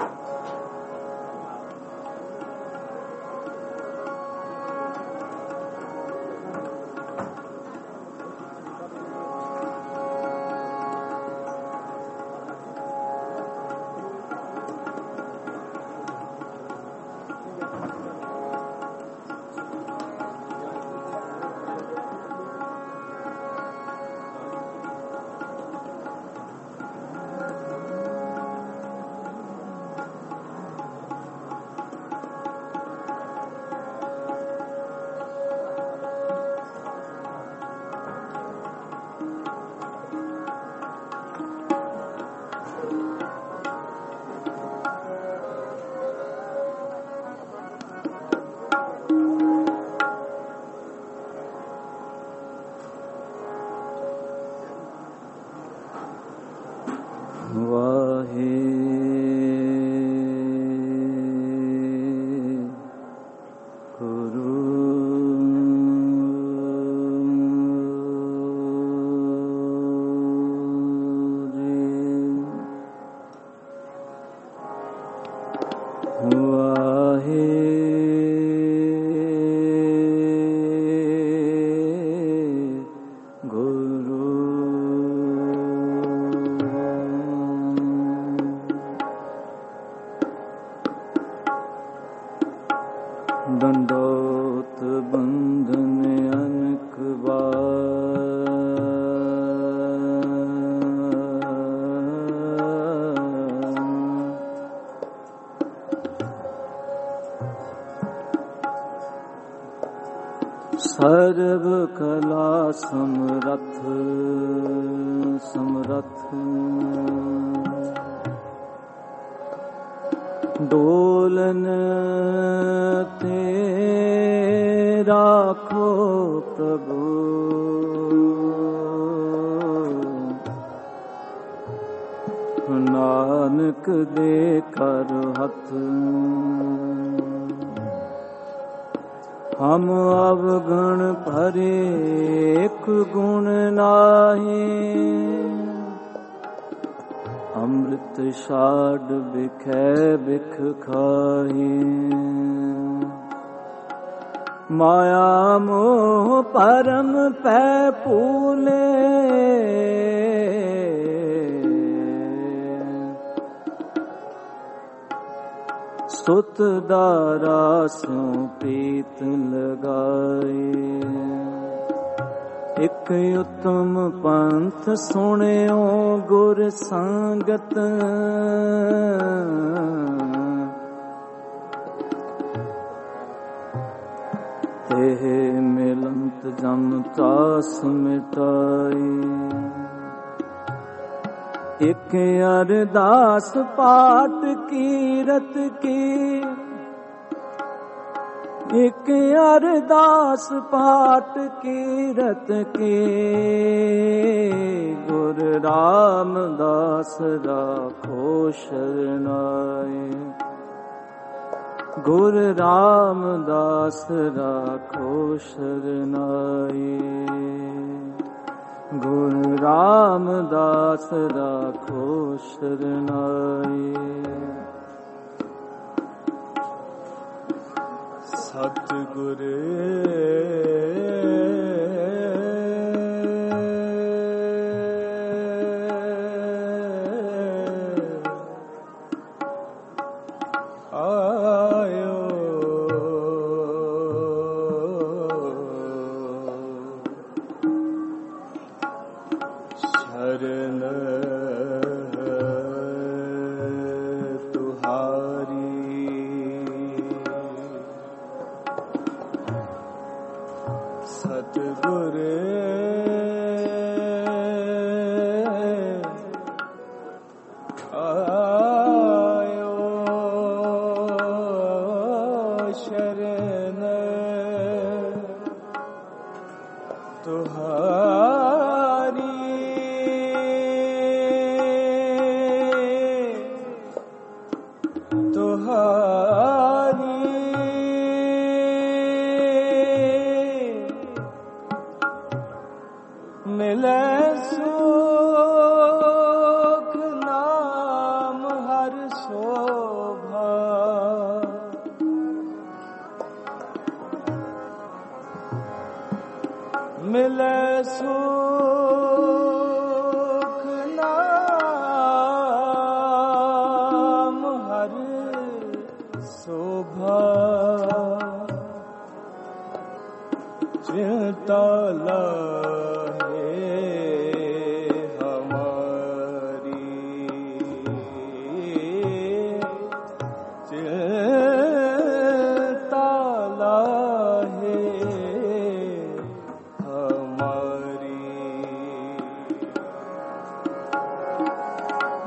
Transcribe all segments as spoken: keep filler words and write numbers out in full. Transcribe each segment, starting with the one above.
दंडोत बंधन अनक बार सर्व कला समरथ समरथ डोलन ते राखो प्रभु नानक दे कर हथ हम अवगण भरे एक गुण नाहि अमृत शाड बिखै बिख खाहि माया मोह परम पै पूले सुत दारा स्यों प्रीत लगाए एक उत्तम पंथ सुनियो गुर संगत तेह मिलंत जम त्रास मिटाई एक अरदास पाठ कीरत की एक अरदास पाठ कीरत की गुरु रामदास राखो शरणाई गुरु रामदास राखो शरणाई गुरु रामदास राखो शरणाई सतगुर आयो शरण सतगुर आयो शरण तुहारी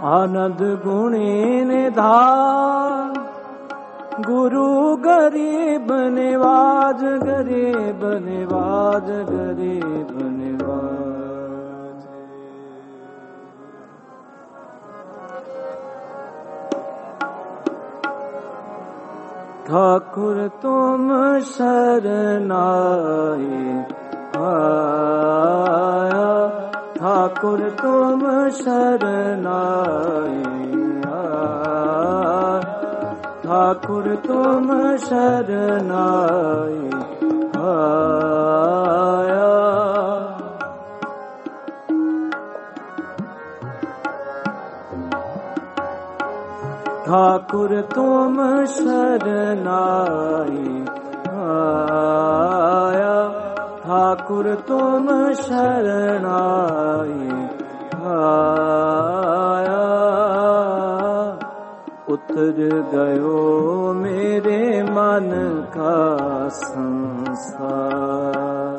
आनंद गुणी निधान, गुरु गरीब निवाज, गरीब निवाज, गरीब निवाज। ठाकुर तुम शरणाए आया, ठाकुर तुम शरणाए आया, ठाकुर तुम शरणाए आया। ठाकुर तुम शरणाए आया, ठाकुर तुम शरणाए आया। उतर गयो मेरे मन का संसार,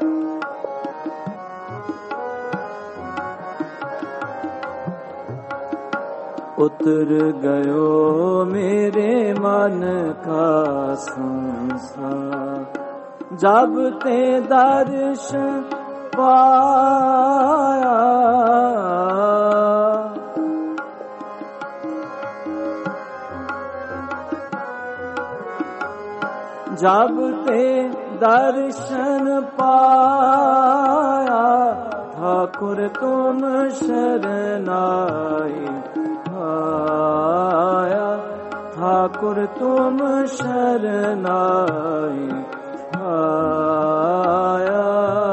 उतर गयो मेरे मन का संसार। जब ते दर्शन पाया, जब ते दर्शन पाया, ठाकुर तुम शरणाए आया, ठाकुर तुम शरणाए आया।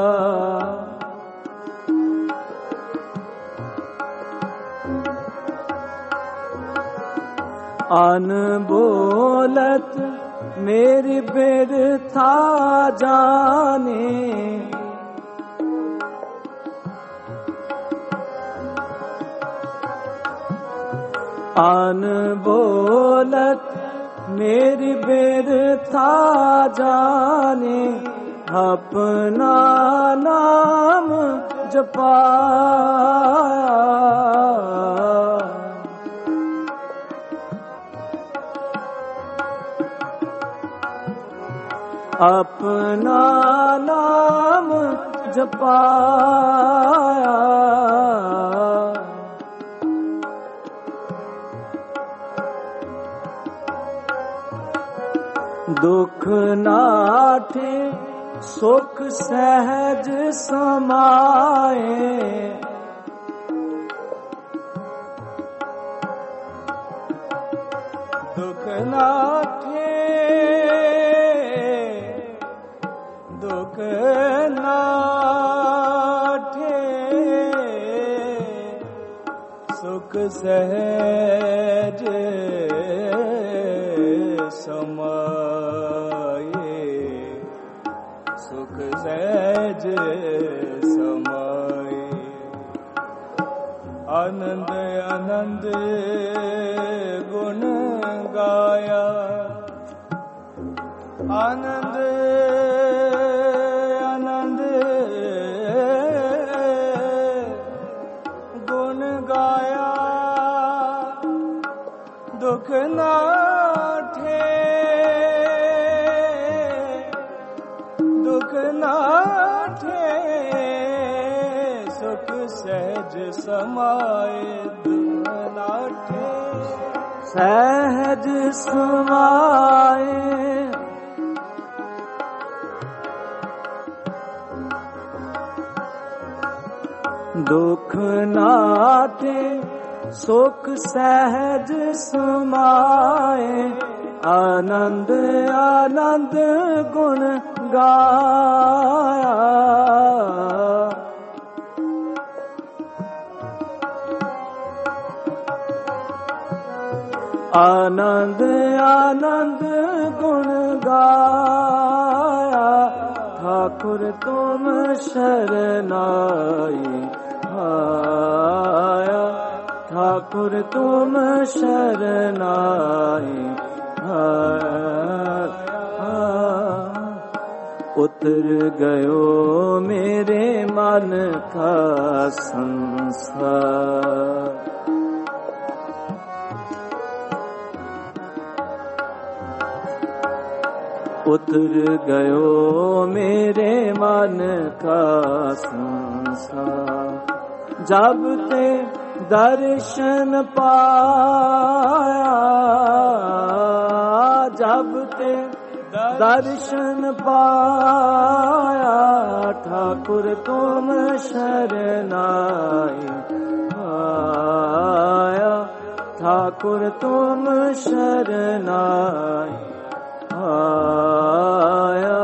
अनबोलत मेरी बिरथा जाने, अनबोलत मेरी बिरथा जाने, अपना नाम जपाया, अपना नाम जपाया। दुख नाठे सुख सहज समाए, दुख नाठे दुख नाठे सुख सहज समाए, सुख सहज समाए। आनंद आनंद गुण गाया, आनंद आनंद गुण गाया। दुख नाठे दुख नाठे सुख सहज समाए, दुख नाठे सहज समाए। दुख नाठे सुख सहज समाए, आनंद आनंद गुण गाया। आनंद आनंद गुण गाया, ठाकुर तुम शरणाए आया, ठाकुर तुम शरणाए आया। उतर गयो मेरे मन का संसार, उतर गयो मेरे मन का संसार। जब ते दर्शन पाया, जब ते दर्शन पाया, ठाकुर तुम शरणाई आया, ठाकुर तुम शरणाई आया।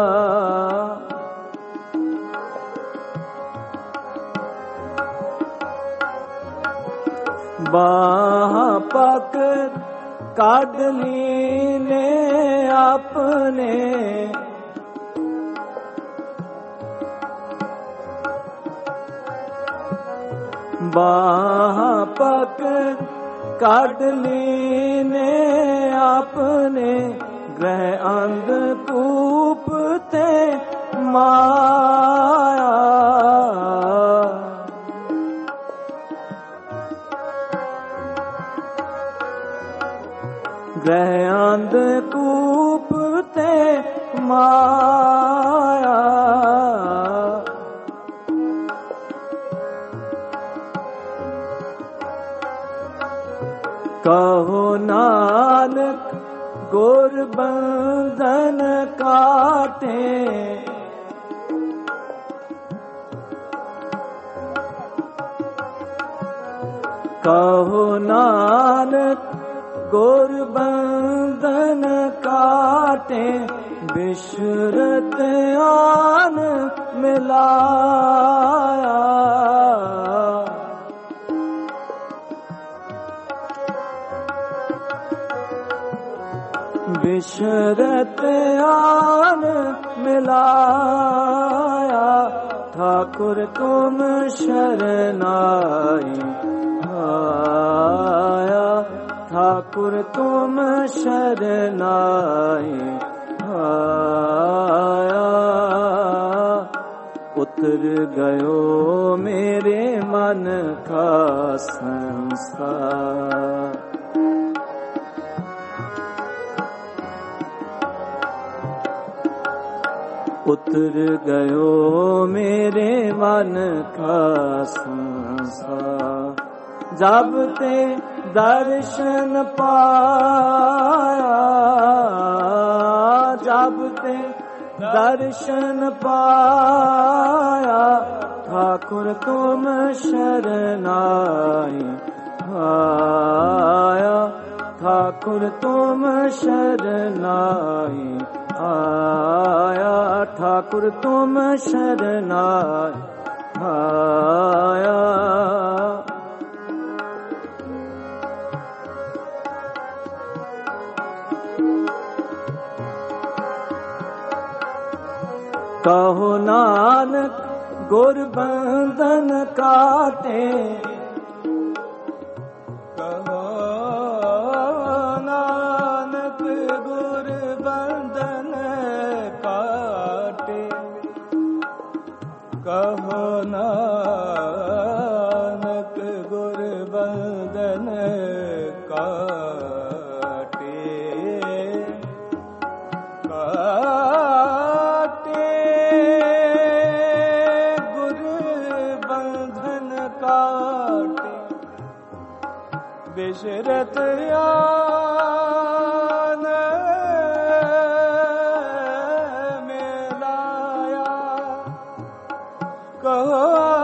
बाहां पकड़ काढ़ लीने अपने, बाहां पकड़ काढ़ लीने अपने, ग्रह अंधकूप ते माया। ग्रह अंधकूप ते माया। कहो नानक गुर बंधन काटे, कहो नानक गुर बंधन काटे, बिशरत आन मिलाया। बिशरत आन मिलाया, ठाकुर तुम शरणाई आया, ठाकुर तुम शरणाई आया। उतर गयो मेरे मन का संसार। उतर गयो मेरे मन का संसार। जब ते दर्शन पाया, जब ते दर्शन पाया, ठाकुर तुम शरणाई आया, ठाकुर तुम शरणाई आया, ठाकुर तुम शरणाई आया। कहो नानक गुर बंधन काटे, कहो नानक गुर बंधन काटे, कहो नानक गुर बंधन काटे, काटे गुर बंधन काटे, बिशरत आन मिलाया। कहो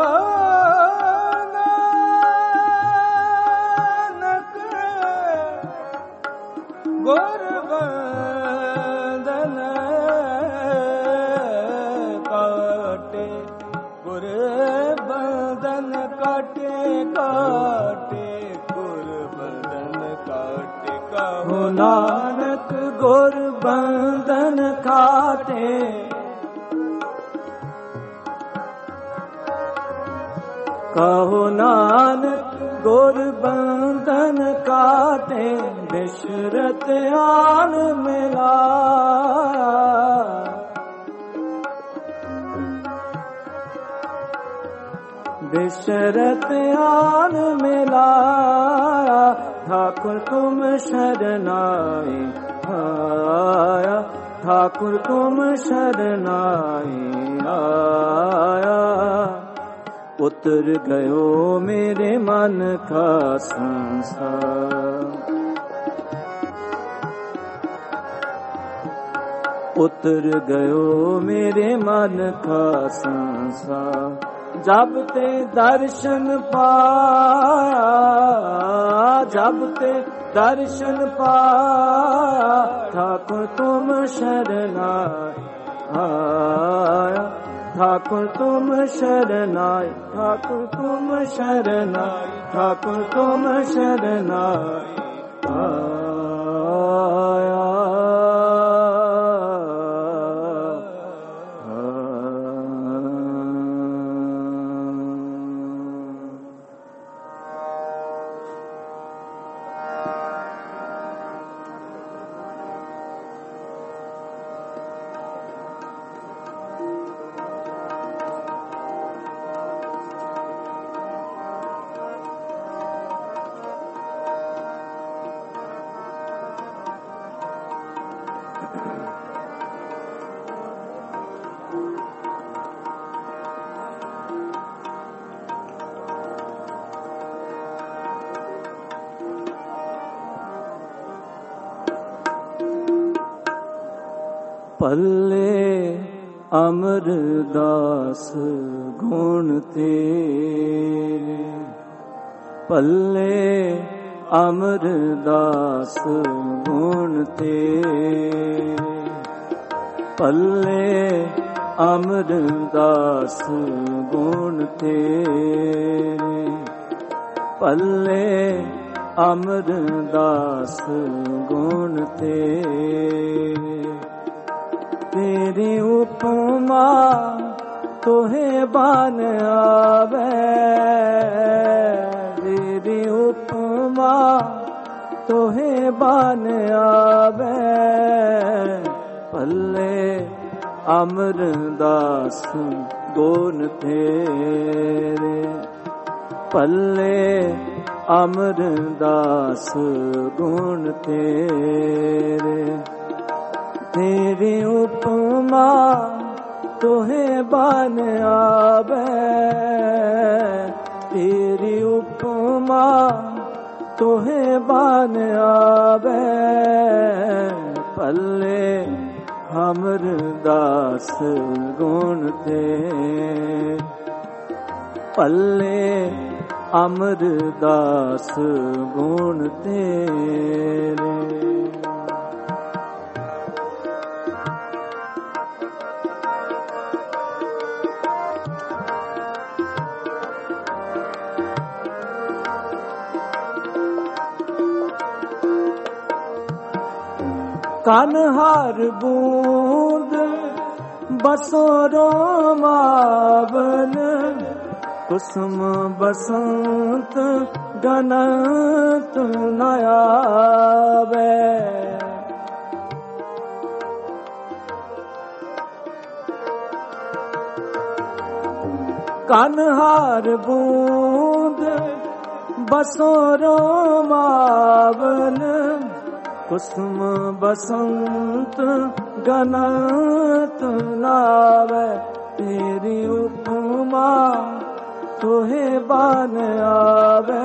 नानक गुर बंधन काटे, गुर बंधन काटे, काटे गुर बंधन काटे। कहो नानक गुर बंधन काटे, कहो नानक गुर बंधन काटे, बिशरत आन मिलाया। बिशरत आन मिलाया, ठाकुर तुम शरणाई आया, ठाकुर तुम शरनाई आया, उतर गयो मेरे मन का संसार। उतर गयो मेरे मन का संसार, जब ते दर्शन पाया, जब ते दर्शन पाया, ठाकुर तुम शरनाई आया, ठाकुर तुम शरनाई, ठाकुर तुम शरनाई, ठाकुर तुम शरनाई आया। पल्ले अमरदास गुण तेरे, पल्ले अमरदास गुण तेरे, पल्ले अमरदास गुण तेरे, पल्ले अमरदास गुण तेरे। तेरी उपमा तोहे बान आवे, तेरी उपमा तोहे बान आवे, पल्ले अमरदास गुण तेरे, पल्ले अमरदास गुण तेरे। तेरी उपमा तोहे बान आवे, तेरी उपमा तोहे बान आवे, पल्ले अमरदास गुण तेरे, पल्ले अमरदास गुण तेरे। कनहार बूंद बसोरो मावन, कुसुम बसंत गनत नयावे, कनहार बूंद बसोरो मावन, कुसुम बसंत गनत नावे, तेरी उपमा तोहे बान आवे,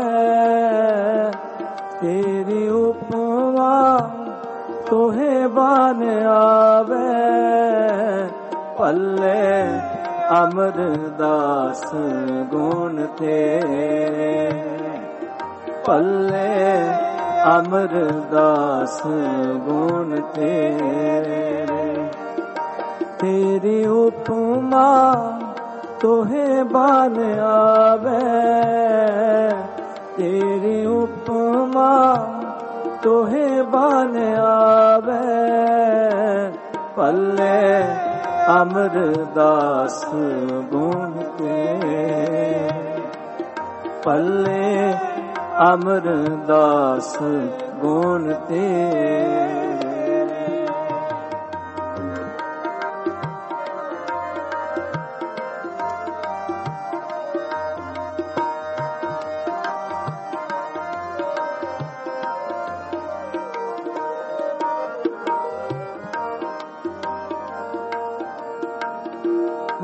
तेरी उपमा तोहे बान आवे, पल्ले अमरदास गुण तेरे, पल्ले अमरदास गुण तेरे। तेरी उपमा तोहे बान आवे, तेरी उपमा तोहे बान आवे, पल्ले अमरदास गुण तेरे, पल्ले अमरदास गुण तेरे।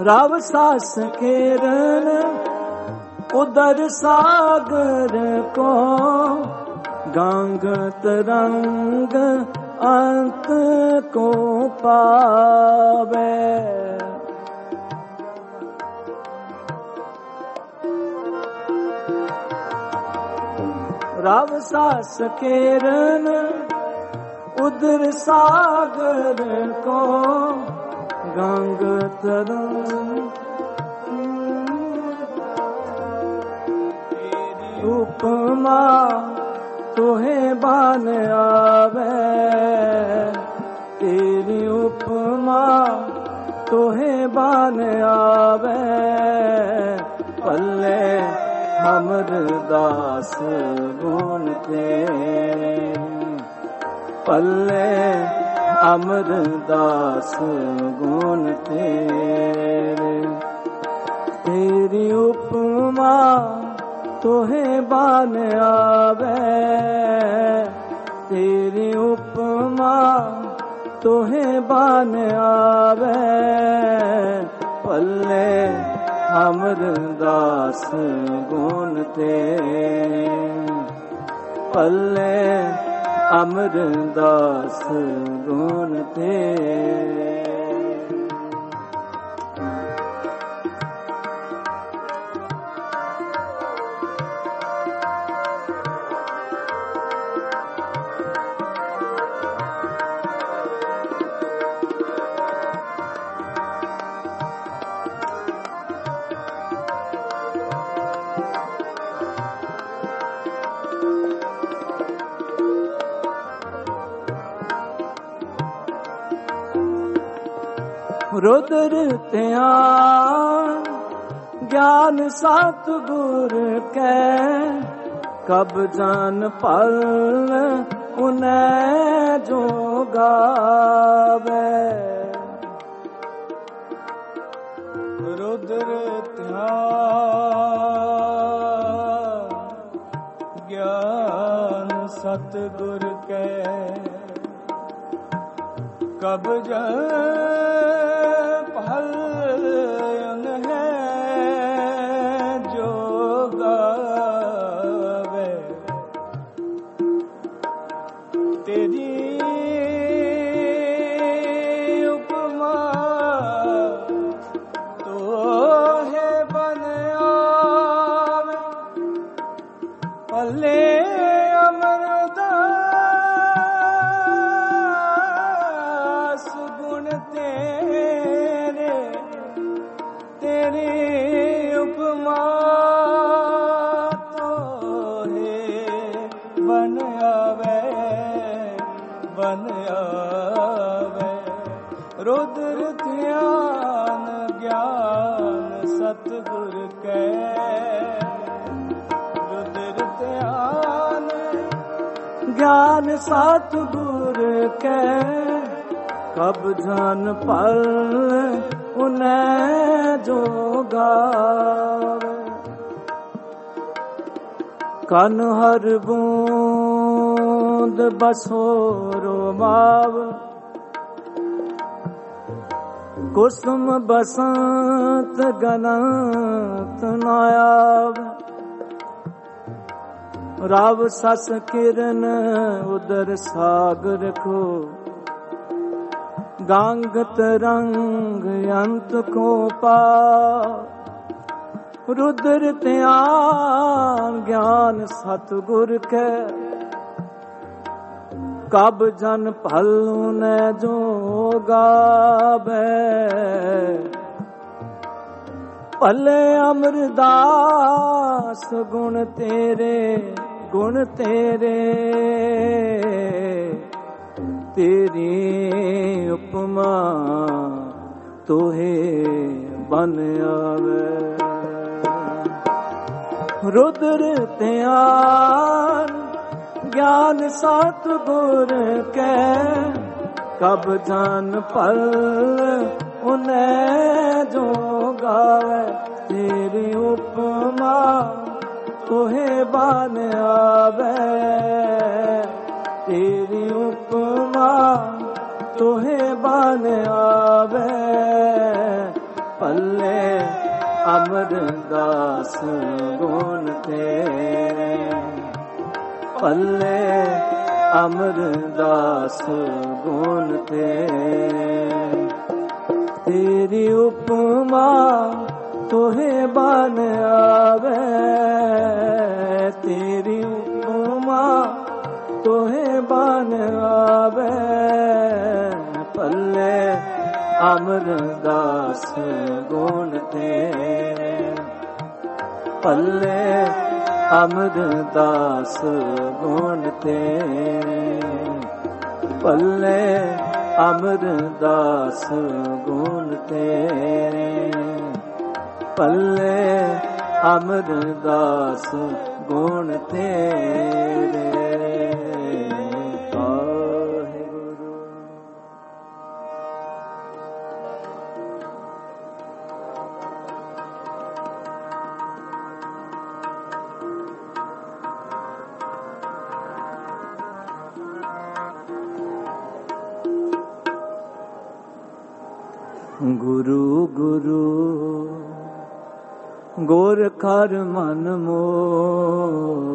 रव सास किरण उदर सागर को गंग तरंग अंत को पावे। रव सास किरण उदर सागर को गंग तरंग उपमा तोहे बान आवे। तेरी उपमा तोहे बान आवे। पल्ले हमर दास गुण तेरे। पल्ले अमर दास गुण तेरे। तेरी उपमा तोहे बान आवे। तेरी उपमा तोहे बान आवे। पल्ले अमर दास गुण तेरे। पल्ले अमर दास गुण तेरे। रुद्र ध्यान ज्ञान सतगुर के कब जान पल उन्हें जो गावे। रुद्र ध्यान ज्ञान सतगुर के कब जान रुद्र ध्यान ज्ञान सतगुर के। रुद्र ध्यान ज्ञान सतगुर के कब जान पल उन्हें जो गावे। कन हर बूंद बसोरो माव कुसुम बसंत गनत नायाब। राव सस किरण उदर सागर को गंग तरंग अंत को पा। रुद्र ध्यान ज्ञान सतगुर के कब जन फल ने जो गावे। भले अमरदास गुण तेरे गुण तेरे। तेरी उपमा तोहे बन आवे। रुद्र ध्यान ज्ञान सतगुर के कब जान पल उन्हें जो गावे। तेरी उपमा तोहे बान आवे। तेरी उपमा तोहे बान आवे। ਪੱਲੇ ਅਮਰਦਾਸ ਗੁਣ ਤੇਰੇ, ਪੱਲੇ ਅਮਰਦਾਸ ਗੁਣ ਤੇਰੇ। ਤੇਰੀ ਉਪਮਾ ਤੋਹੇ ਬਨ ਆਵੇ, ਤੇਰੀ ਉਪਮਾ ਤੋਹੇ ਬਨ ਆਵੇ, ਪੱਲੇ ਅਮਰਦਾਸ ਗੁਣ ਤੇਰੇ, ਪੱਲੇ ਅਮਰਦਾਸ ਗੁਣ ਤੇਰੇ, ਪੱਲੇ ਅਮਰਦਾਸ ਗੁਣ ਤੇਰੇ, ਪੱਲੇ ਅਮਰਦਾਸ ਗੁਣ ਤੇਰੇ। ਗੁਰੂ ਗੁਰੂ ਗੁਰ ਕਰ ਮਨ ਮੋਹ,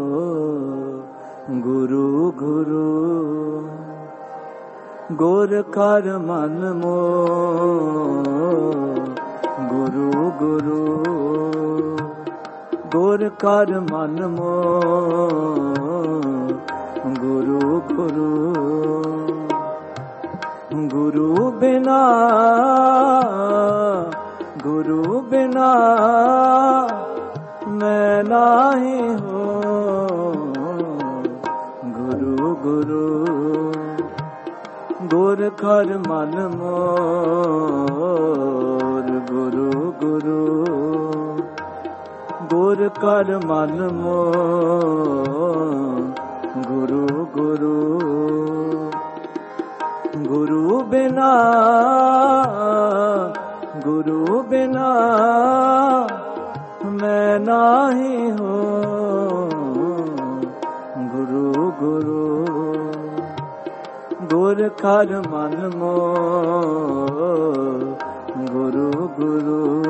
ਗੁਰੂ ਗੁਰੂ ਗੁਰ ਕਰ ਮਨ ਮੋਹ, ਗੁਰੂ ਗੁਰੂ ਗੁਰ ਕਰ ਮਨ ਮੋਹ, ਗੁਰੂ ਗੁਰੂ ਗੁਰੂ ਬਿਨਾ ਗੁਰੂ ਬਿਨਾ ਮੈਂ ਨਾਹੀ ਹੋ, ਗੁਰੂ ਗੁਰੂ ਗੁਰ ਕਰ ਮਨ ਮੋਰ, ਗੁਰੂ ਗੁਰੂ ਗੁਰ ਕਰ ਮਨ ਮੋਰ, ਗੁਰੂ ਗੁਰੂ ਗੁਰੂ ਬਿਨਾ ਗੁਰੂ ਬਿਨਾ ਮੈਂ ਨਾਹੀ ਹੋ, ਗੁਰੂ ਗੁਰੂ ਗੁਰ ਕਰ ਮਨ ਮੋਰ, ਗੁਰੂ ਗੁਰੂ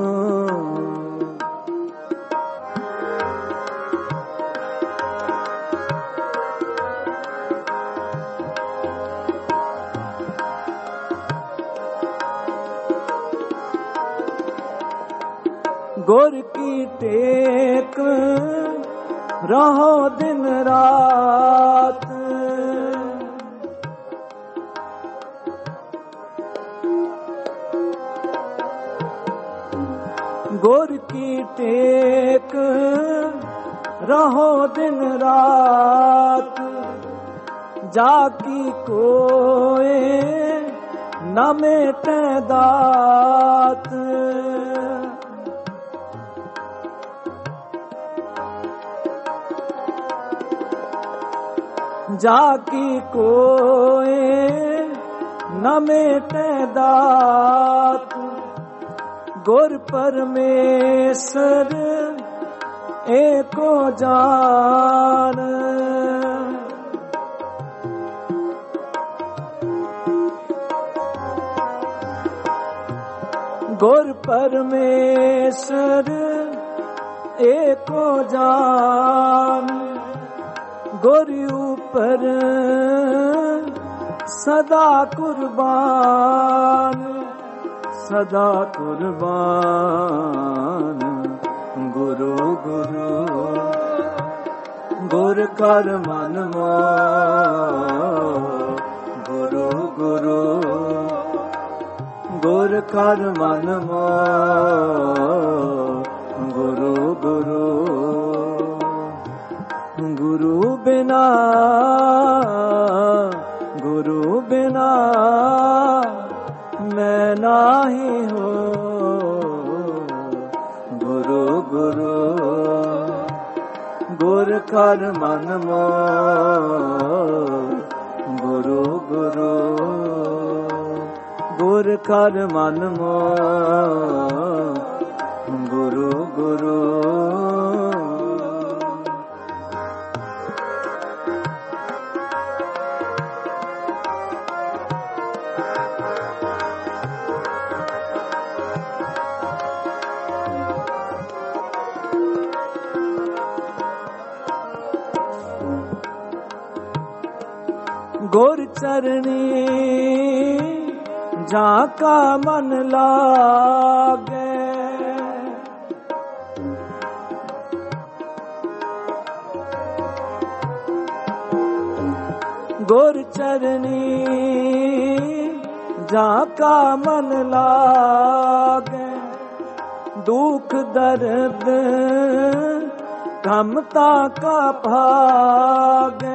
ਗੁਰ ਕੀ ਟੇਕ ਰਹੋ ਦਿਨ ਰਾਤ, ਗੁਰ ਕੀ ਟੇਕ ਰਹੋ ਦਿਨ ਰਾਤ, ਜਾ ਕੀ ਕੋਏ ਨਾ ਮੇਟੇ ਦਾਤ, ਜਾ ਕੀ ਕੋਏ ਨਾ ਮੇਟੇ ਦਾਤ, ਗੁਰ ਪਰਮੇਸ਼ਰ ਏਕੋ ਜਾਨ, ਗੁਰ ਪਰਮੇਸ਼ਰ ਏਕੋ ਜਾਨ, ਗੁਰ ਉਪਰ ਸਦਾ ਕੁਰਬਾਨ, ਸਦਾ ਕੁਰਬਾਨ, ਗੁਰੂ ਗੁਰੂ ਗੁਰ ਕਰ ਮਨ ਮੋਹ, ਗੁਰੂ ਗੁਰੂ ਗੁਰ ਕਰ ਮਨ ਮੋਹ, ਗੁਰੂ ਗੁਰੂ ਗੁਰੂ ਬਿਨਾ ਗੁਰੂ ਬਿਨਾ ਮੈਂ ਨਾਹੀ ਹੋ, ਗੁਰੂ ਗੁਰੂ ਗੁਰ ਕਰ ਮਨ ਮੋਹ, ਗੁਰੂ ਗੁਰੂ ਗੁਰ ਕਰ ਮਨ ਮੋਹ, ਗੁਰੂ ਗੁਰੂ गुर चरणी जाका मन लागे, गुर चरणी जाका मन लागे, दुख दर्द कमता का भागे,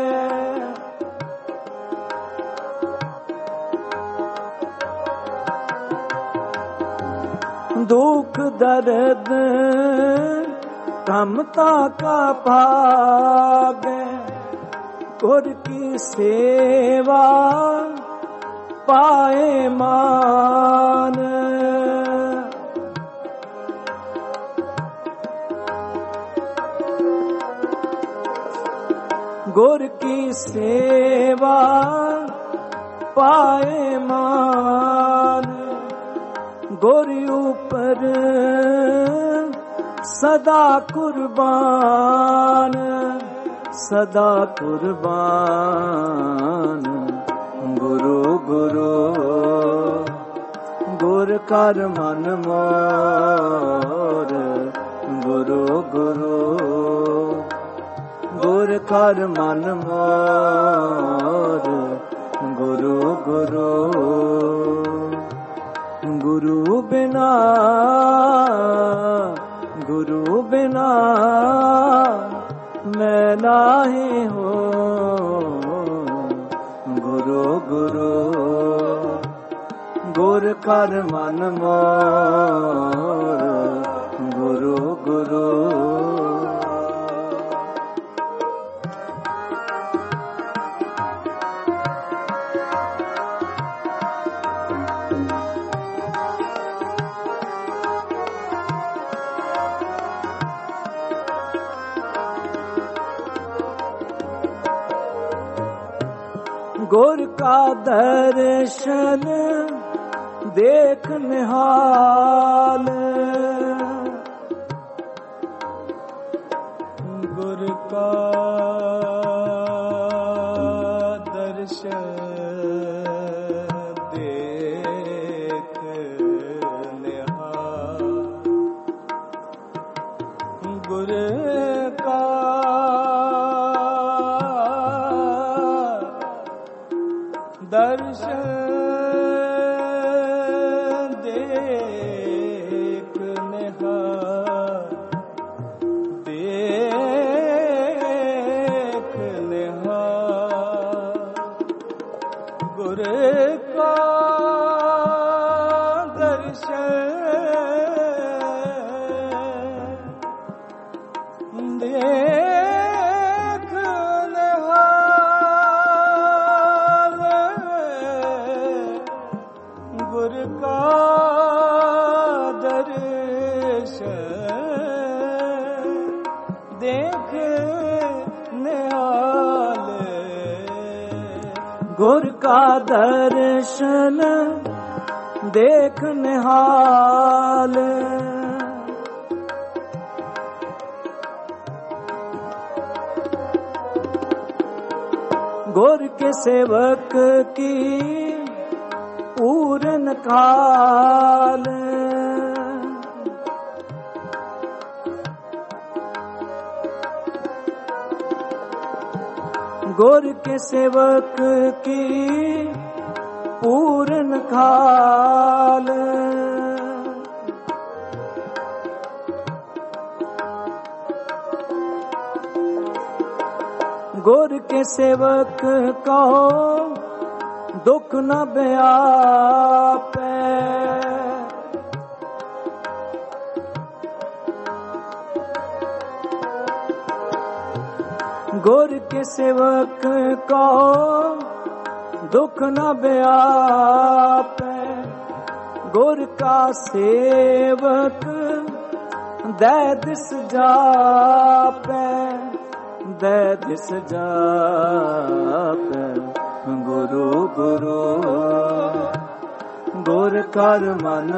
दुख दर्द कमता का भागे, गुर की सेवा पाए मान, गुर की सेवा पाए मान, गुर ऊपर सदा कुर्बान, सदा कुर्बान, गुरु गुरु गुर कर मन मोर, गुरु गुरु गुर कर मन मोर, गुरु गुरु गुरु बिना गुरु बिना मैं नाही हो, गुरु गुरु गुर कर मन मोर, गुरु गुरु गुर का दर्शन देख निहाल, गुर का दर्शन देख निहाल, गुर का दर्शन देख निहाल, देख निहाल, गुर का दर्शन देख गुर का दर्शन देख निहाल, गुर का दर्शन देख निहाल, गुर के सेवक की पूरन काल, गुर के सेवक की पूरन काल, गुर के सेवक को दुख न व्यापे, गुर के सेवक को दुख न व्यापे, गुर का सेवक दे दिस जापे, दे दिस जापे, गुरु गुरु गुर कर मन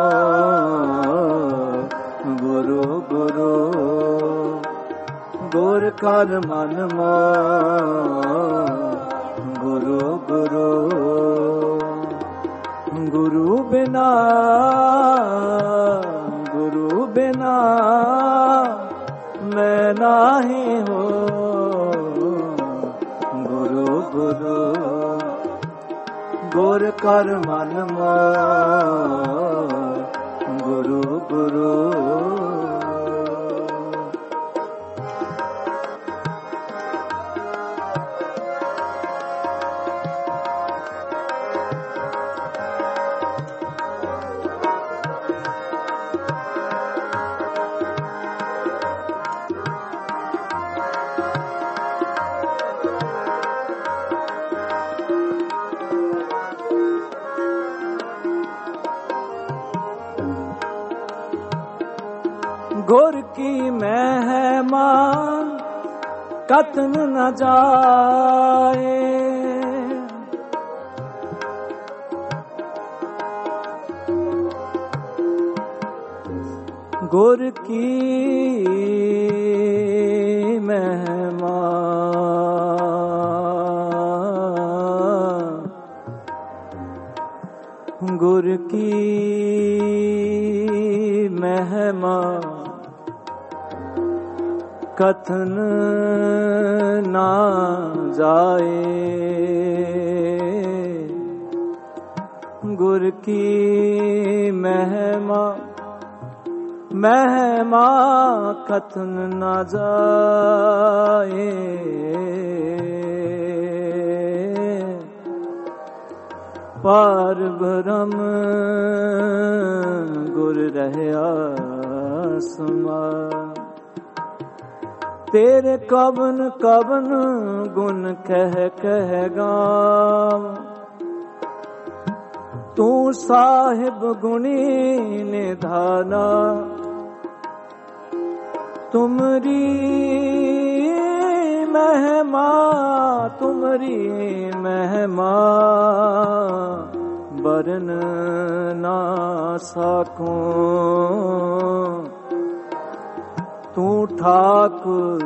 मोर, गुरु गुरु गुर कर मन मोर, गुरु गुरु गुरु बिना गुरु बिना मैं नाही हो गुरु गुरु गुर कर मन मोर गुरु गुरु गुर की महिमा कतन न जाए गुर की महिमा गुर की महिमा कथन ना जाए गुर की महिमा महिमा कथन ना जाए पार ब्रह्म गुर रहया समा तेरे कवन कवन गुण कह कह गाव तू साहिब गुणी निधाना तुमरी महिमा तुमरी महिमा बरन ना साको तू ठाकुर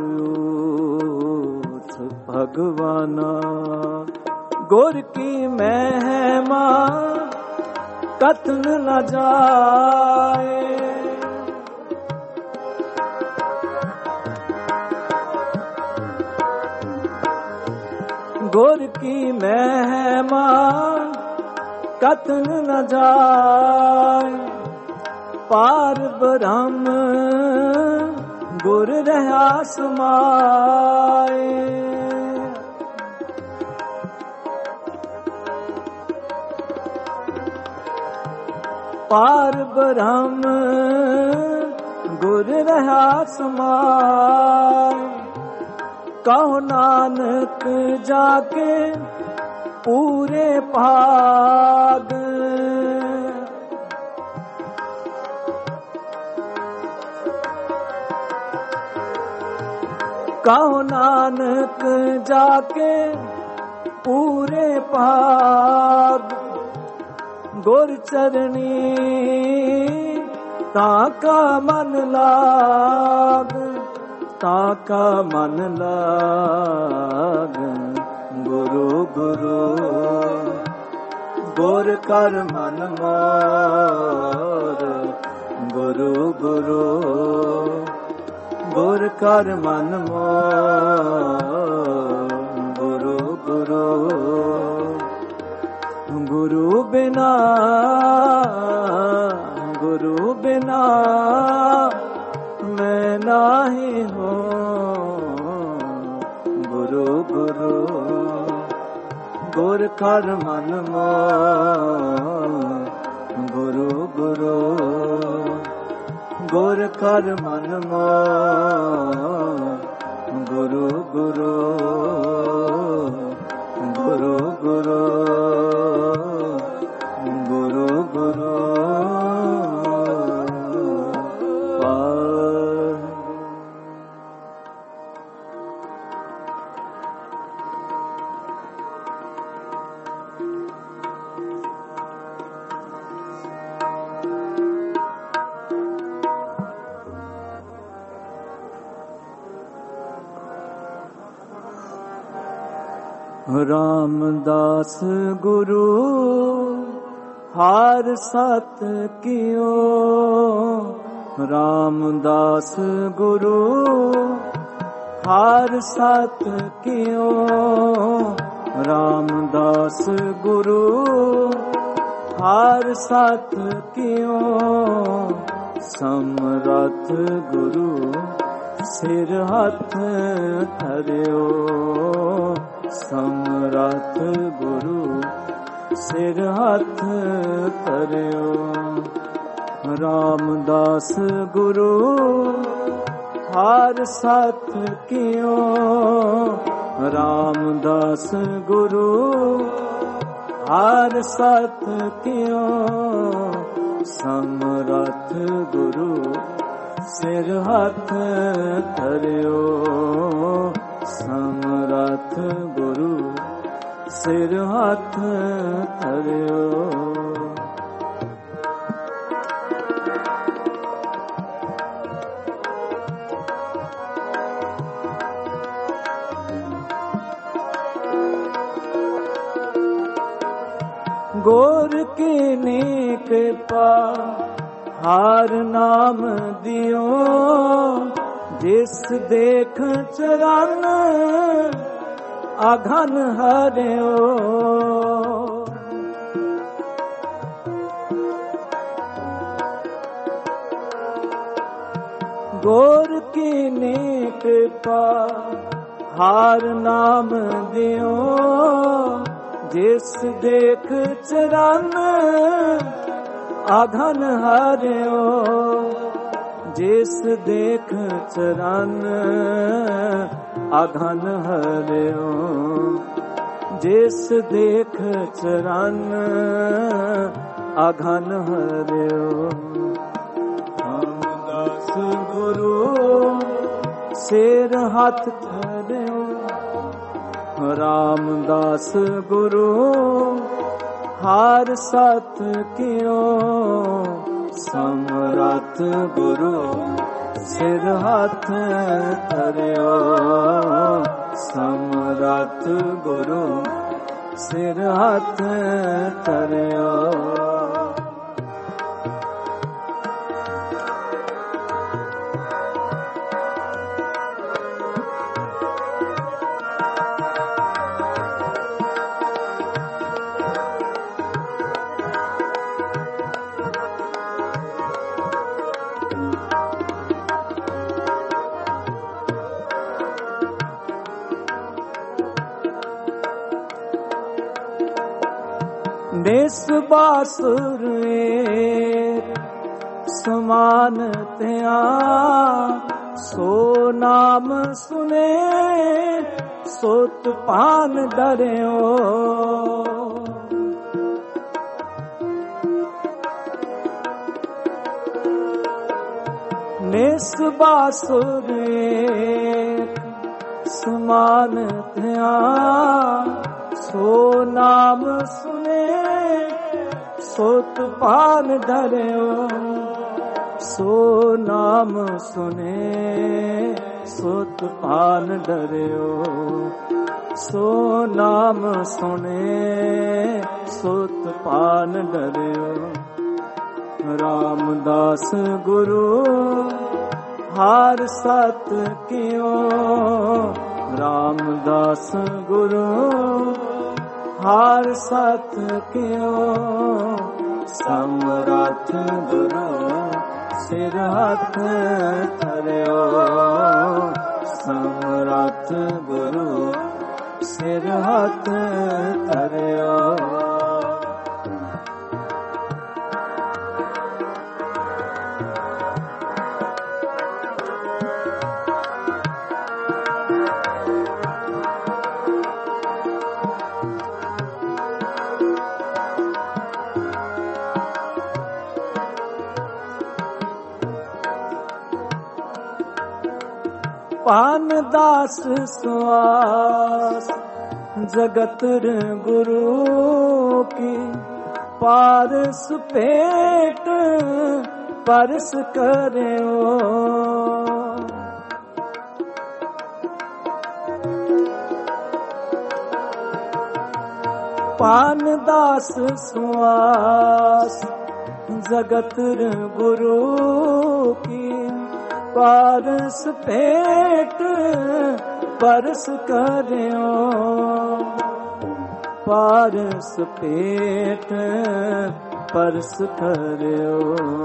भगवाना गुर की महिमा कथन न जाए गुर की महिमा कथन न जाए पार ब्रह्म गुर रहा समाए पार ब्रह्म गुर रहा समाए कहो नानक जाके पूरे भाग कहो नानक जाके पूरे भाग गुर चरणी ताका मन लाग ताका मन लाग गुरु गुरु गुर कर मन मोर गुरु गुरु गुर कर मन मोर गुरु गुरु गुरु बिना गुरु बिना मैं नाही हो गुरु गुरु गुर कर मन मोर गुरु गुरु गुर कर मन मोर गुरु गुरु गुरु गुरु गुरु गुरु रामदास गुरु हार सत कियो, रामदास गुरु हार सत कियो, रामदास गुरु हार सत कियो, समरथ गुरु सिर हथ धरियो, समरथ गुरु सिर हथ धरियो, रामदास गुरु हार सत कियो, रामदास गुरु हार सत कियो, समरथ गुरु सिर हथ धरियो, समरथ गुरु सिर हथ धरियो। गोर की नेक पा हार नाम दियो, जिस देख चरण अघन हरियो, गोर की नेक पा हार नाम दियो, जिस देख चरण अघन हरियो, जिस देख चरण अघन हरियो, जिस देख चरण अघन हरियो, रामदास गुरु सिर हथ धरियो, रामदास गुरु हार सत कियो, समरथ गुरु सिर हथ धरियो, समरथ गुरु सिर हथ धरियो। देश बासुर समान त्या, सो नाम सुने सोत पान डरियो, देश बासुर समान त्या, सो नाम सुने सोत पान धरियो, सो नाम सुने सोत पान धरियो, सो नाम सुने सोत पान धरियो, रामदास गुरु हार सत कियो, रामदास गुरु हार सत कियो, समरथ गुरु सिर हथ धरियो, समरथ गुरु सिर हथ धरियो। पान दास सुआस जगत गुरु की, पारस पेट परस करो, पान दास सुआस जगत गुरु की पारस पेट परस करियो पारस पेट परस करियो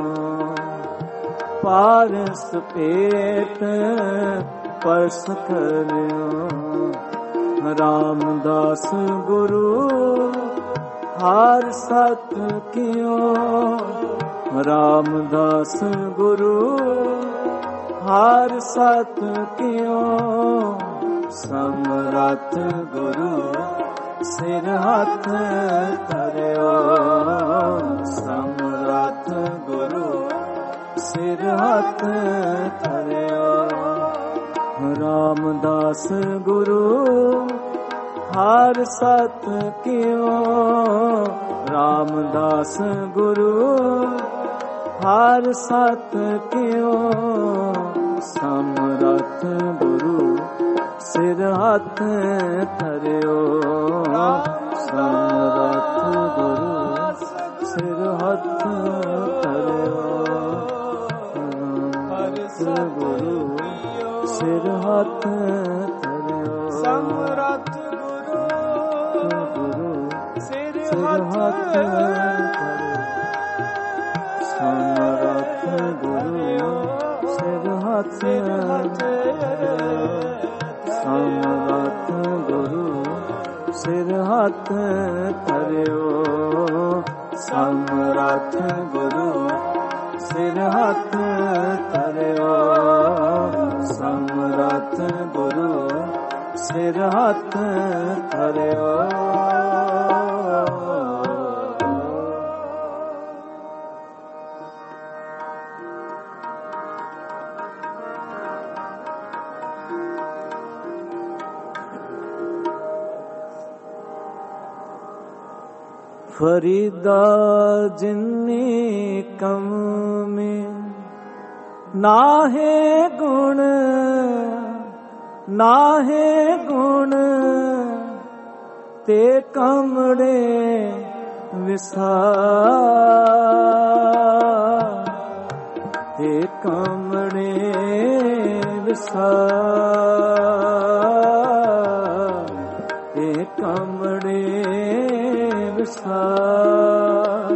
पारस पेट परस करियो रामदास गुरु हार सत कियो रामदास गुरु हार सत कियो समरथ गुरु सिर हाथ धरियो समरथ गुरु सिर हाथ धरियो रामदास गुरु हार सत कियो रामदास गुरु हार सत कियो समरथ गुरु सिर हाथ धरियो समरथ गुरु सिर हाथ धरियो गुरु सिर हाथ धरियो समरथ गुरु सिर हाथ समरथ गुरु सिर हाथ समरथ गुरु सिर हाथ धरियो समरथ गुरु सिर हाथ धरियो समरथ गुरु सिर हाथ धरियो फरीदा जिन्नी कम में नाहे गुण नाहे गुण ते कमड़े विसार ते कमड़े विसार ते कमड़े विसार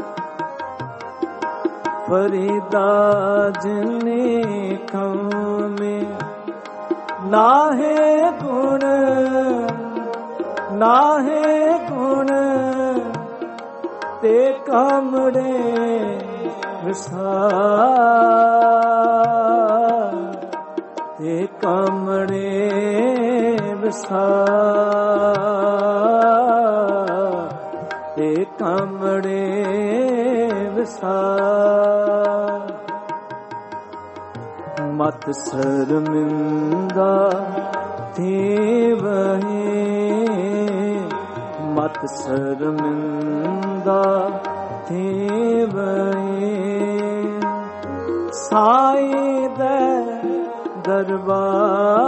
फरीदा जिन्नी कम में नाहे गुण नाहे गुण ते कमड़े विसार ते कमड़े विसार ते कमड़े विसार मत शर्मिंदा थे वही मत शर्मिंदा थे वही साईं दे दरबार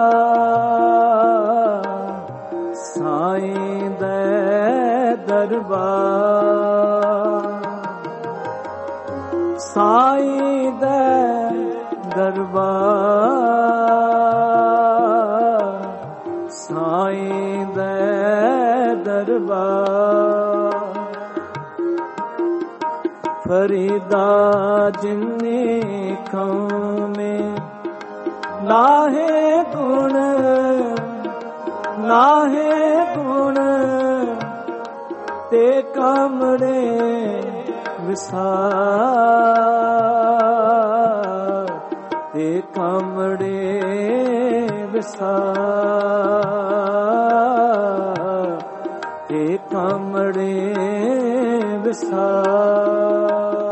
साईं दे दरबार साईं दे दरबार साईं दे दरबार फरीदा जिन्नी कम में नाहे गुण नाहे गुण ते कमड़े विसार ते कमड़े विसार ते कमड़े विसार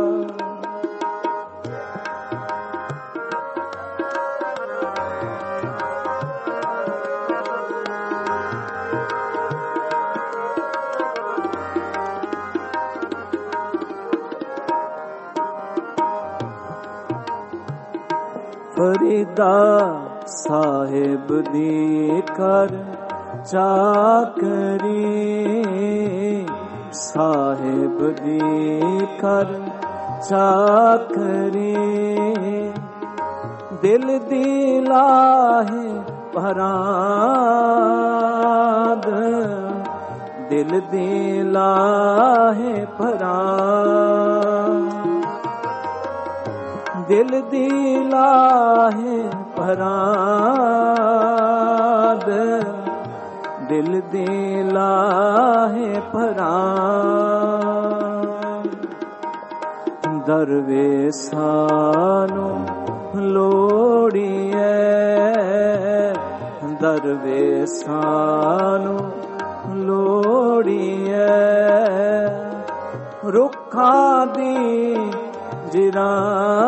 फरीदा साहिब दी कर ਚਾਕਰੀ ਸਾਹਿਬ ਦੀ ਕਰ ਚਾਕਰੀ ਦਿਲ ਦੀ ਲਾਹੇ ਪਰਾਦ ਦਿਲ ਦੀ ਲਾਹੇ ਪਰਾਦ ਦਿਲ ਦੀ ਲਾਹੇ ਪਰਾਦ ਦਿਲ ਦੀ ਲਾਹੇ ਪਰਾਦ ਦਰਵੇਸਾਂ ਨੂੰ ਲੋੜੀਐ ਦਰਵੇਸਾਂ ਨੂੰ ਲੋੜੀਐ ਰੁੱਖਾਂ ਦੀ ਜਿਰਾਂ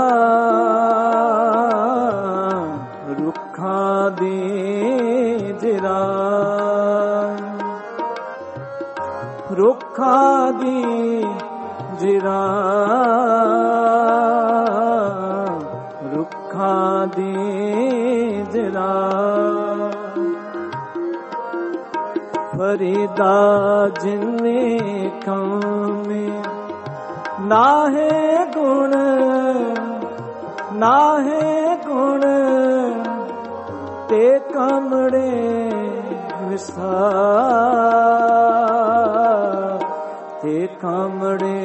ਰੁੱਖਾਂ ਦੀ ਜਿਰਾਂ ਰੁੱਖਾਂ ਦੀ ਜਿਰਾਂ ਰੁੱਖਾਂ ਦੀ ਜਿਰਾਂ ਫਰੀਦਾ ਜਿਨੇ ਕਾਮੇ ਨਾਹੇ ਗੁਣ ਨਾਹੇ ਗੁਣ ਤੇ ਕਮੜੇ ਵਿਸਾਰ ਤੇ ਕਮੜੇ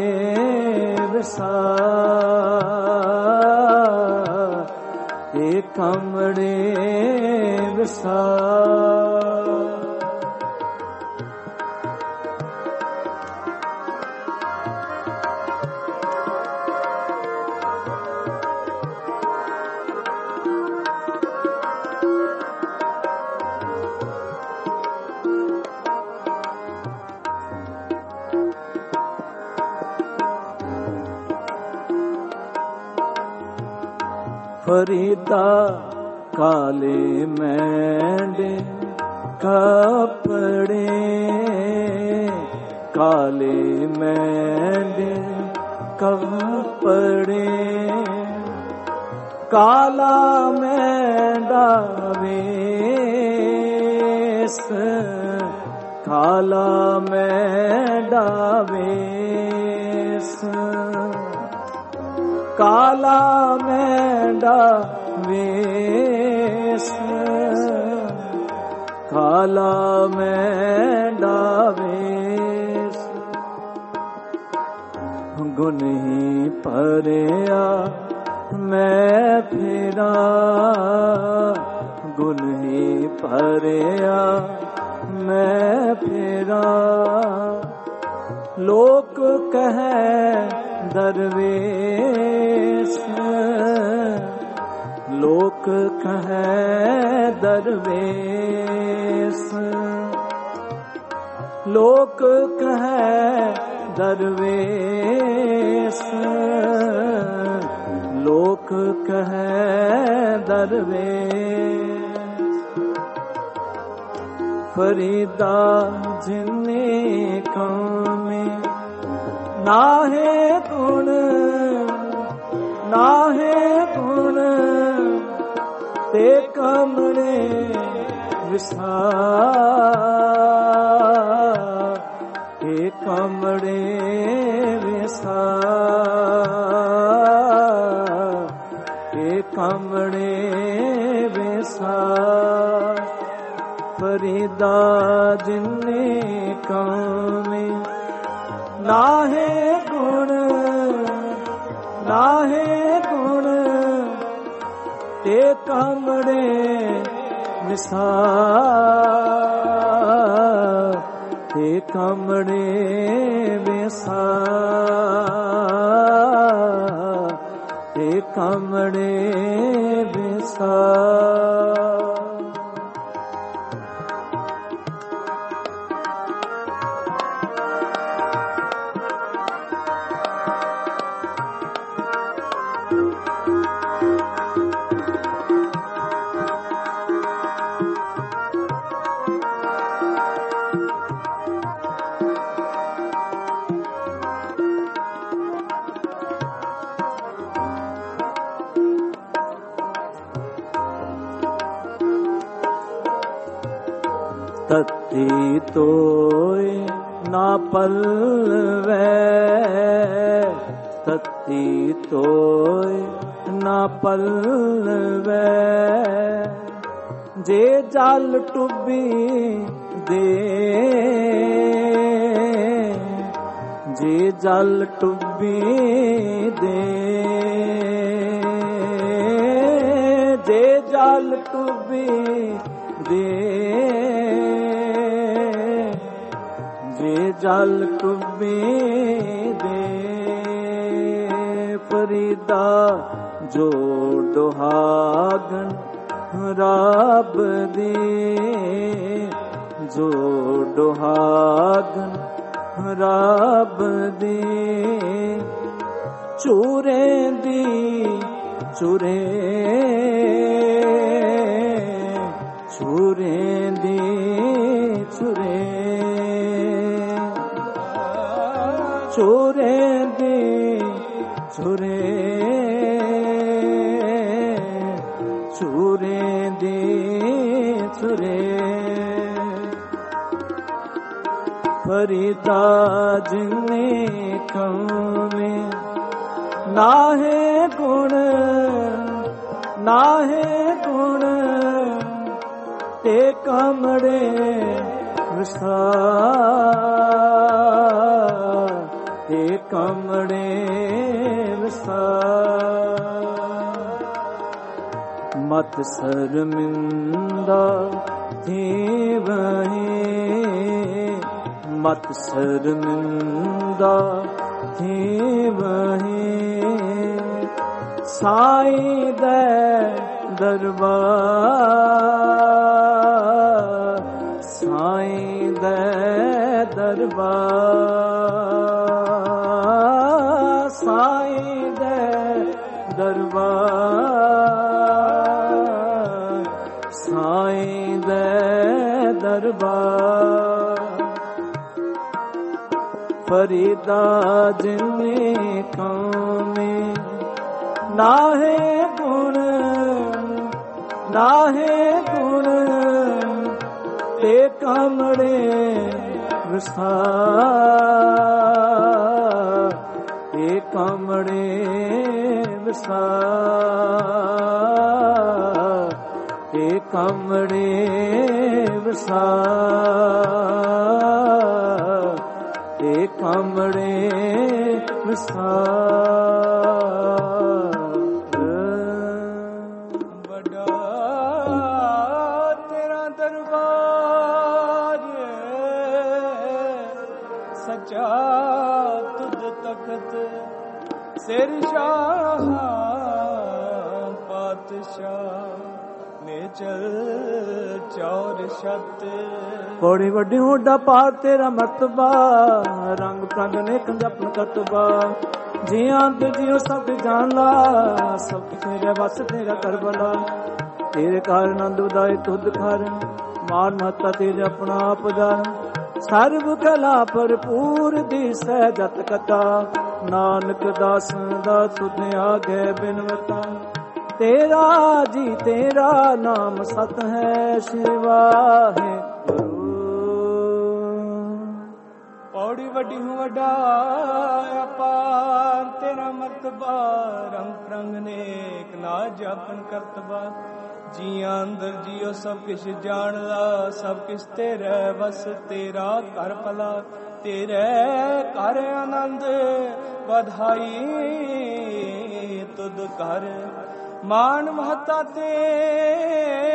ਵਿਸਾਰ ਤੇ ਕਮੜੇ ਵਿਸਾਰ ਫਰੀਦਾ ਕਾਲੇ ਮੈਂਡੇ ਕੱਪੜੇ ਕਾਲੇ ਮੈਂਡੇ ਕੱਪੜੇ ਕਾਲਾ ਮੈਂਡਾ ਵੇਸ ਕਾਲਾ ਮੈਂਡਾ ਵੇਸ ਕਾਲਾ ਮੈਂਡਾ ਵੇਸ ਕਾਲਾ ਮੈਂਡਾ ਵੇਸ ਗੁਣ ਹੀ ਭਰਿਆ ਮੈਂ ਫਿਰਾਂ ਗੁਣ ਹੀ ਭਰਿਆ ਮੈਂ ਫਿਰਾਂ ਲੋਕ ਕਹੈ ਦਰਵੇਸ਼ ਲੋਕ ਕਹੈ ਦਰਵੇਸ਼ ਲੋਕ ਕਹੈ ਦਰਵੇਸ਼ ਲੋਕ ਕਹੈ ਦਰਵੇਸ਼ ਫਰੀਦਾ ਜਿਨੇ ਕਾਮੇ ਨਾਹੇ ਗੁਣ ਨਾਹੇ ਗੁਣ ਤੇ ਕਮੜੇ ਵਿਸਾਰ ਤੇ ਕਮੜੇ ਵਿਸਾਰ ਤੇ ਕਮੜੇ ਵਿਸਾਰ ਫਰੀਦਾ ਜਿਨੇ ਕਾਮੇ ਨਾਹੇ ਗੁਣ ਨਾਹੇ ਗੁਣ ਤੇ ਕਮੜੇ ਵਿਸਾਰ ਤੇ ਕਮੜੇ ਵਿਸਾਰ ਤੇ ਕਮੜੇ ਵਿਸਾਰ ਤਤੀ ਤੋਏ ਨਾ ਪਲਵੈ, ਤਤੀ ਤੋਏ ਨਾ ਪਲਵੈ। ਜੇ ਜਲ ਟੁੱਬੀ ਦੇ, ਜੇ ਜਲ ਟੁੱਬੀ ਦੇ, ਜੇ ਜਲ ਟੁੱਬੀ ਦੇ, ਜੇ ਜਲ ਟੁੱਬੀ ਦੇ। ਫਰੀਦਾ ਜੋ ਦੁਹਾਗਣ ਰੱਬ ਦੀ, ਜੋ ਦੁਹਾਗਣ ਰੱਬ ਦੀ। ਚੂਰੇ ਦੀ ਚੂਰੇ, ਚੂਰੇ ਦੀ ਚੂਰੇ, ਚੂਰੇ ਦੀ ਚੂਰੇ, ਚੂਰੇ ਦੀ ਚੂਰੇ। ਫਰੀਦਾ ਜਿਨੇ ਕਮੇ ਨਾਹੇ ਗੁਣ, ਨਾਹੇ ਗੁਣ ਤੇ ਕਮੜੇ ਵਿਸਾਰ, ਤੇ ਕਮੜੇ ਵਿਸਾਰ। ਮਤ ਸ਼ਰਮਿੰਦਾ ਥੀਵਹਿ, ਮਤ ਸ਼ਰਮਿੰਦਾ ਥੀਵਹਿ। ਸਾਈਂ ਦੇ ਦਰਬਾਰ, ਸਾਈਂ ਦੇ ਦਰਬਾਰ, ਸਾਈਂ ਦੇ ਦਰਬਾਰ, ਸਾਈਂ ਦੇ ਦਰਬਾਰ। ਫਰੀਦਾ ਜਿਨੇ ਕਾਮੇ ਨਾਹੇ ਗੁਣ, ਨਾਹੇ ਗੁਣ ਤੇ ਕਮੜੇ ਵਿਸਾਰ, ਤੇ ਕਮੜੇ ਵਿਸਾਰ, ਤੇ ਕਮੜੇ ਵਿਸਾਰ, ਤੇ ਕਮੜੇ ਵਿਸਾਰ। ਵੱਡਾ ਤੇਰਾ ਦਰਬਾਰ, ਸੱਚਾ ਤੁਧ ਤਖਤ, ਸਿਰ ਸ਼ਾਹ ਪਾਤਸ਼ਾਹ ਨੇ ਚਲ ਚੌਰ ਛੱਤ। ਬੜੀ ਵੱਡੀ ਹੋਡਾ ਪਾਰ ਤੇਰਾ ਮਰਤਬਾ, ਰੰਗ ਪ੍ਰੰਗ ਨੇ ਕੰਜਪਨ ਕਰਤਬਾ। ਜੀਆਂ ਤੇ ਜਿਉ ਸਭ ਜਾਣ ਲਾ, ਸਭ ਤੇਰੇ ਵਸ ਤੇਰਾ ਕਰਬਲਾ। ਤੇਰੇ ਘਰ ਆਨੰਦ ਉਦਾਏ ਤੁਧ ਘਰ, ਮਾਨ ਮਹਤਾ ਤੇਜ ਆਪਣਾ ਆਪ ਜਾਣ। ਸਰਬ ਕਲਾ ਭਰਪੂਰ ਦਿਸੈ ਜਤ ਕਥਾ, ਨਾਨਕ ਦਾਸ ਦਾ ਤੁਧ ਆਗੇ ਬਿਨਵਤਾ। ਤੇਰਾ ਜੀ ਤੇਰਾ ਨਾਮ ਸਤ ਹੈ, ਸ਼ਿਵਾ ਹੈ ਪੌੜੀ ਵੱਡੀ ਹੂੰ ਵੱਡਾ ਅਪਾਰ। ਤੇਰਾ ਮਰਤਬਾ ਰੰਗ ਰੰਗ ਨੇਕ ਨਾ ਜਾਪਨ ਕਰਤਬਾ। ਜੀਆਂ ਅੰਦਰ ਜੀਓ ਸਭ ਕਿਛ ਜਾਣਦਾ, ਸਭ ਕਿਛ ਤੇਰੇ ਵਸ ਤੇਰਾ ਘਰ ਭਲਾ। ਤੇਰੇ ਘਰ ਆਨੰਦ ਵਧਾਈ ਤੁਧ ਘਰ, ਮਾਨ ਮਹਤਾ ਤੇਜ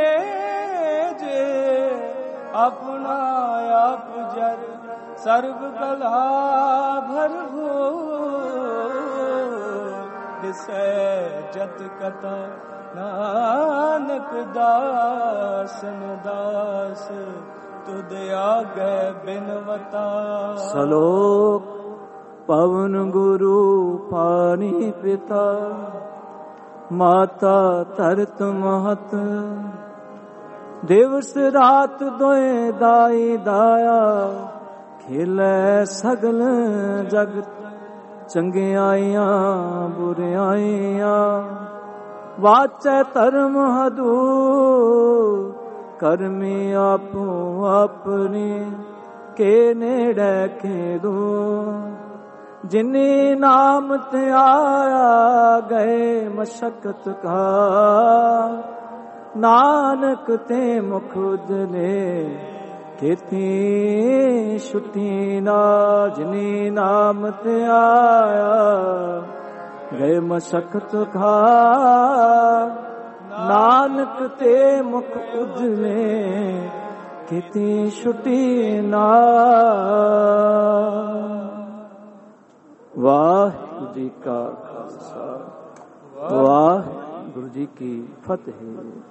ਆਪਣਾ ਆਪ ਜਰ। ਸਰਬ ਕਲਾ ਭਰਪੂਰ ਦਿਸੈ ਜਤ ਕਥਾ, ਨਾਨਕ ਦਾਸਨ ਦਾਸ ਤੁਧ ਆਗੇ ਬਿਨਵਤਾ। ਸਲੋਕ ਪਵਨ ਗੁਰੂ ਪਾਣੀ ਪਿਤਾ, ਮਾਤਾ ਧਰਤ ਮਹਤ। ਦਿਵਸ ਰਾਤ ਦੋਏ ਦਾਈ ਦਾਇਆ, ਖੇਲੇ ਸਗਲ ਜਗਤ। ਚੰਗਿਆਈਆਂ ਬੁਰਿਆਈਆਂ, ਵਾਚੈ ਧਰਮ ਹਦੂਰ। ਕਰਮੀ ਆਪੋ ਆਪਣੀ ਕੇ ਨੇੜੇ ਖੇਦੋ। ਜਿਨੀ ਨਾਮ ਤੇ ਆਇਆ ਗਏ ਮਸ਼ਕਤ ਕਾ, ਨਾਨਕ ਤੇ ਮੁਖ ਉਜਲੇ ਕੀਤੀ ਛੁੱਟੀ ਨਾ। ਜਿਨੀ ਨਾਮ ਤੇ ਆਇਆ ਗਏ ਮਸ਼ਕਤ ਕਾ, ਨਾਨਕ ਤੇ ਮੁਖ ਉਜਲੇ ਕੀਤੀ ਛੁੱਟੀ ਨਾ। ਵਾਹਿਗੁਰੂ ਜੀ ਕਾ ਖਾਲਸਾ, ਵਾਹਿਗੁਰੂ ਜੀ ਕੀ ਫਤਿਹ।